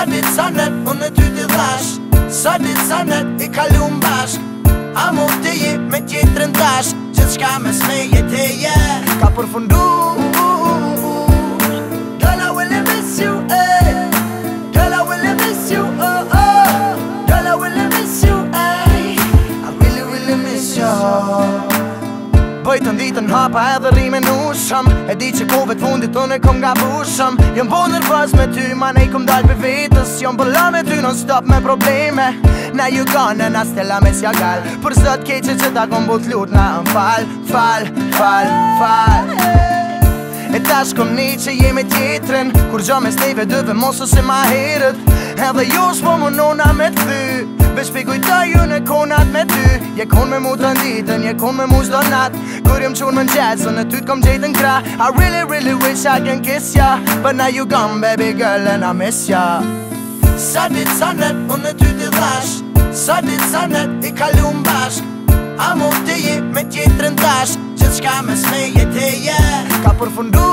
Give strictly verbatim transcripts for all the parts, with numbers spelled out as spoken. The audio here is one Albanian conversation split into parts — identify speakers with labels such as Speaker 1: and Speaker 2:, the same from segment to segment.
Speaker 1: Sa dit sa net, unë ty t'i dhash. Sa dit sa net, i kalum bashk. A mu të je me tjetërën tash. Gjithë shka mes me jeteje ka përfundu. Girl, I really miss you, eh. Girl, I really miss you, oh, oh. Girl, I really miss you, eh. I really, really miss you. Bëjtën ditën hapa edhe rime nushëm. E di që kove t'fundit unë e kom nga bushëm. Jëm po nërvës me ty, ma ne i kom dal për vetës. Jëm bëlla me ty non stop me probleme. Now you gone and I still I miss your gal. Për sot keqe që ta kom but lut na më fal, fal, fal, fal. E tash kom ni që jemi tjetrin. Kur gjo mes neve dëve mos ose ma herët. Edhe josh po më nona me t'thy. Veç pi kujta ju në konat me ty. Je kon me mu të rënditën, je kon me mu zdo nat. Kur jem qurë më n'gjetës, në ty t'kom gjejtën kra. I really, really wish I can kiss ya. But now you gone baby girl and I miss ya. Sa dit sa net, unë ty t'i dhash. Sa dit sa net, i kalum bashk. A mu të je me tjetërën tash. Gjithë shka mes me jeteje ka përfundu.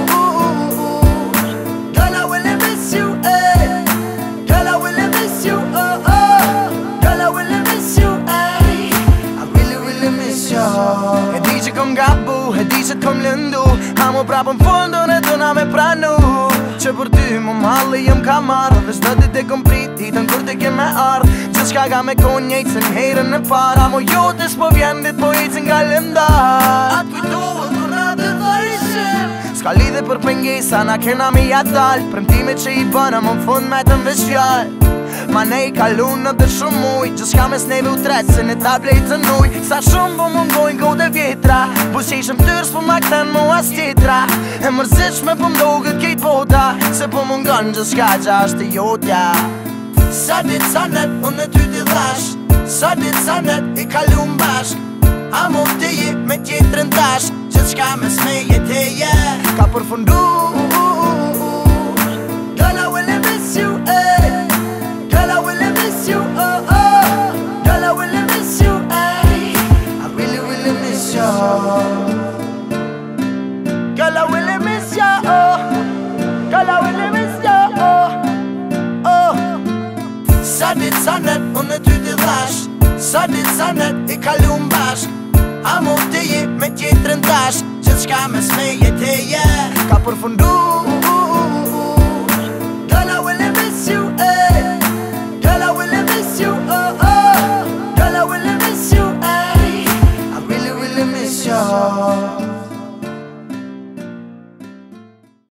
Speaker 1: Girl, I really miss you, eh. Girl, I really miss you, oh, oh. Girl, I really miss you, eh. I really, really miss you. E di që kom gabu, e di që t'kom lëndu. A mu prapë më fundun e duna me pranu. Që për ty më malli jëm ka marrë. Dhe shtë dit e kom prit ditën kur ti ke me ardh. Që shka ka me kon njejtë se n'herën në par. A mo jotës po vjen dit po i që nga lëndar. Atë kujtohet për në të dhërishim. Ska lidhe për pengesa na kena mi jadal. Premtime që i bëna më fund me të mvesh fjall. Ma ne i kalun në dhe shumë muj. Që shka mes neve u tretë se në tablet të nuj. Sa shumë po mungojnë gode vjetra. Bus që ishëm tërës po ma këten mu as tjetra. E mërzishme po mdogët kejt bota. Se po mungon gjithë shka që ashtë të jotja. Sa dit sa net, unë ty t'i dhash. Sa dit sa net, i kalum bashk. A mu të je me tjetërën tash. Gjithë shka mes me jeteje ka përfundu. Girl, I really miss you, eh. Girl, I really miss you, oh, oh. Girl, I really miss you, eh. I really, really miss you. Girl, I really miss you, oh. Girl, I really miss you, oh, oh. Sa dit sa net, unë ty t'i dhash. Sa dit sa net, i kalum bashk. A mu të je me tjetërën tash. Gjithë shka mes me jeteje ka përfundu. Girl, I really miss you, eh. Girl, I really miss you, oh, oh. Girl, I really miss you, eh. I really, really miss you.